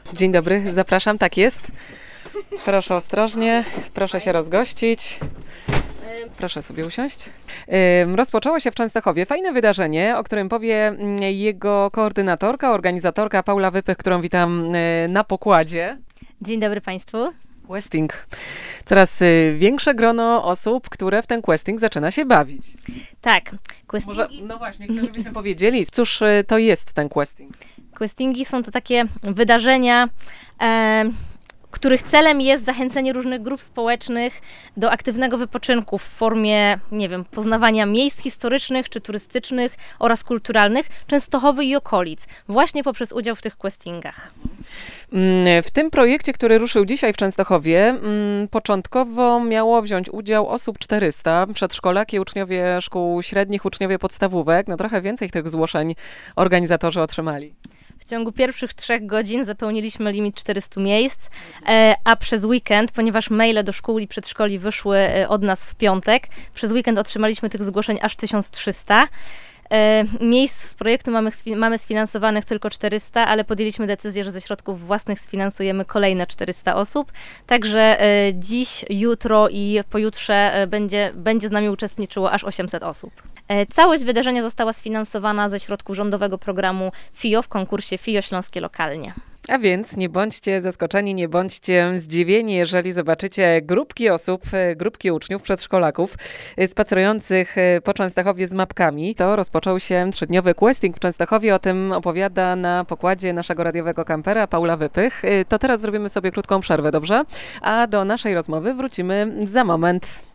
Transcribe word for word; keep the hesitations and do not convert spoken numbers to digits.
Dzień dobry, zapraszam, tak jest. Proszę ostrożnie, proszę się rozgościć. Proszę sobie usiąść. Rozpoczęło się w Częstochowie fajne wydarzenie, o którym powie jego koordynatorka, organizatorka Paula Wypych, którą witam na pokładzie. Dzień dobry Państwu. Questing. Coraz większe grono osób, które w ten questing zaczyna się bawić. Tak. Questingi... Może, no właśnie, chcę, żebyśmy powiedzieli, cóż to jest ten questing? Questingi są to takie wydarzenia, e, których celem jest zachęcenie różnych grup społecznych do aktywnego wypoczynku w formie, nie wiem, poznawania miejsc historycznych czy turystycznych oraz kulturalnych Częstochowy i okolic, właśnie poprzez udział w tych questingach. W tym projekcie, który ruszył dzisiaj w Częstochowie, początkowo miało wziąć udział osób czterysta, przedszkolaki, uczniowie szkół średnich, uczniowie podstawówek. No trochę więcej tych zgłoszeń organizatorzy otrzymali. W ciągu pierwszych trzech godzin zapełniliśmy limit czterystu miejsc, a przez weekend, ponieważ maile do szkół i przedszkoli wyszły od nas w piątek, przez weekend otrzymaliśmy tych zgłoszeń aż tysiąc trzysta. Miejsc z projektu mamy, mamy sfinansowanych tylko czterysta, ale podjęliśmy decyzję, że ze środków własnych sfinansujemy kolejne czterysta osób. Także dziś, jutro i pojutrze będzie, będzie z nami uczestniczyło aż osiemset osób. Całość wydarzenia została sfinansowana ze środków rządowego programu F I O w konkursie F I O Śląskie Lokalnie. A więc nie bądźcie zaskoczeni, nie bądźcie zdziwieni, jeżeli zobaczycie grupki osób, grupki uczniów, przedszkolaków spacerujących po Częstochowie z mapkami. To rozpoczął się trzydniowy questing w Częstochowie. O tym opowiada na pokładzie naszego radiowego kampera Paula Wypych. To teraz zrobimy sobie krótką przerwę, dobrze? A do naszej rozmowy wrócimy za moment.